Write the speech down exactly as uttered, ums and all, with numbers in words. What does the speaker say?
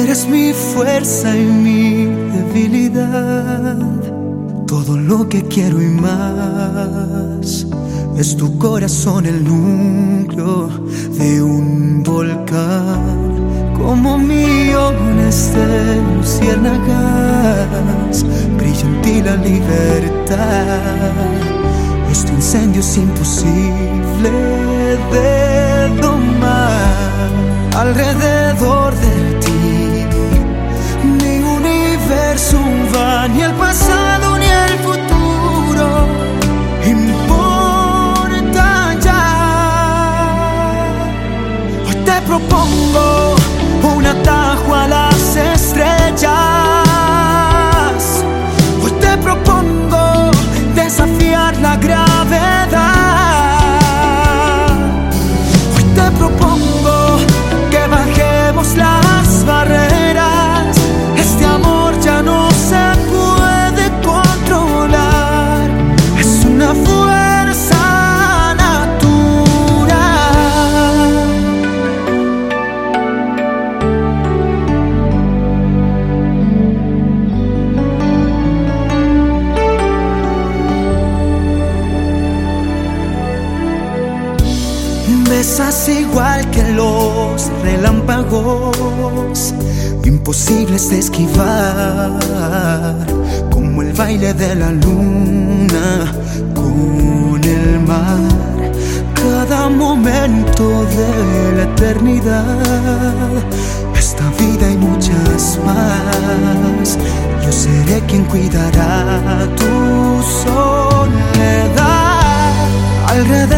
eres mi fuerza y mi debilidad. Todo lo que quiero y más. Es tu corazón el núcleo de un volcán. Como millones de luciérnagas brilla en ti la libertad. Este incendio es imposible de domar. Alrededor de ti ni universo va, ni el pasado ni el futuro importa ya. Hoy te propongo un atajo a las estrellas. Hoy te propongo desafiar la gravedad. Hoy te propongo que bajemos las barreras. Este amor ya no se puede controlar. Es una fuerza natural. Besas igual que los relámpagos, imposibles de esquivar, como el baile de la luna con el mar. Cada momento de la eternidad, esta vida y muchas más. Yo seré quien cuidará tu soledad. Alrededor